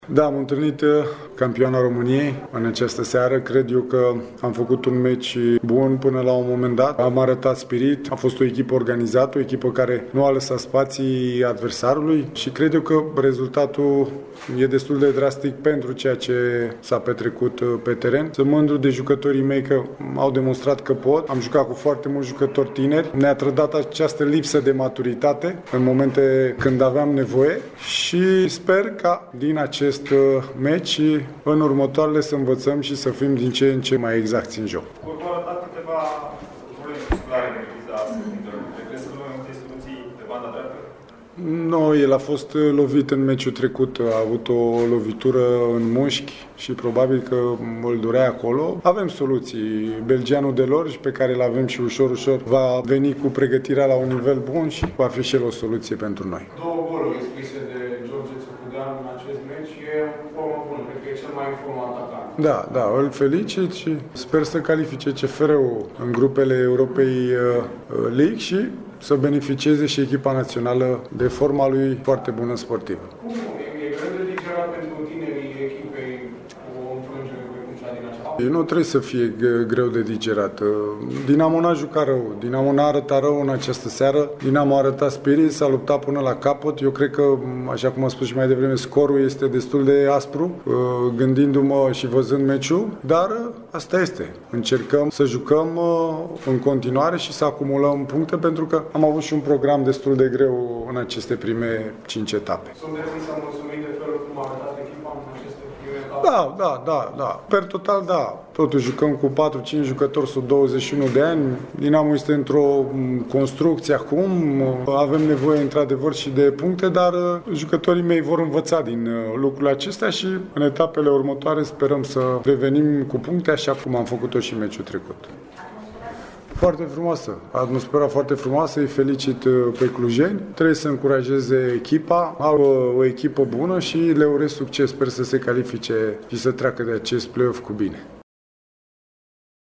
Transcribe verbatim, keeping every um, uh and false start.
Da, am întâlnit campioana României în această seară. Cred eu că am făcut un meci bun până la un moment dat. Am arătat spirit, a fost o echipă organizată, o echipă care nu a lăsat spații adversarului și cred eu că rezultatul e destul de drastic pentru ceea ce s-a petrecut pe teren. Sunt mândru de jucătorii mei că au demonstrat că pot. Am jucat cu foarte mulți jucători tineri. Ne-a trădat această lipsă de maturitate în momente când aveam nevoie și sper ca din acest meci în următoarele să învățăm și să fim din ce în ce mai exacti în joc. Vor arăta câteva probleme musculare în repriza asta. Crezi că nu sunt soluții de banda dreaptă? Nu, el a fost lovit în meciul trecut, a avut o lovitură în mușchi și probabil că îl durea acolo. Avem soluții. Belgianul Delors, pe care îl avem și ușor, ușor, va veni cu pregătirea la un nivel bun și va fi și el o soluție pentru noi. Două goluri scrise de George Țucudean în acest meci e în formă bună, cred că e cel mai în formă atacant. Da, da, îl felicit și sper să califice C F R-ul în grupele Europei League și să beneficieze și echipa națională de forma lui foarte bună sportivă. Cum? E greu de digerat pentru tinerii echipei cu o înfrângere precum cea din aceasta? Nu trebuie să fie greu de digerat. Dinamo n-a jucat rău, Dinamo n-a arătat rău în această seară, Dinamo a arătat spirit, s-a luptat până la capăt. Eu cred că, așa cum am spus și mai devreme, scorul este destul de aspru, gândindu-mă și văzând meciul, dar asta este. Încercăm să jucăm în continuare și să acumulăm puncte, pentru că am avut și un program destul de greu în aceste prime cinci etape. Sunteți însă mulțumit de felul cum a arătat echipa în aceste prime etape? Da, da, da, da. Per total, da. Totuși jucăm cu patru cinci jucători sub douăzeci și unu de ani. Dinamo este într-o construcție acum. Avem nevoie, într-adevăr, și de puncte, dar jucătorii mei vor învăța din lucrurile acestea și în etapele următoare sperăm să revenim cu puncte, așa cum am făcut-o și meciul trecut. Foarte frumoasă, atmosfera foarte frumoasă, îi felicit pe clujeni, trebuie să încurajeze echipa, au o echipă bună și le urez succes, sper să se califice și să treacă de acest play-off cu bine.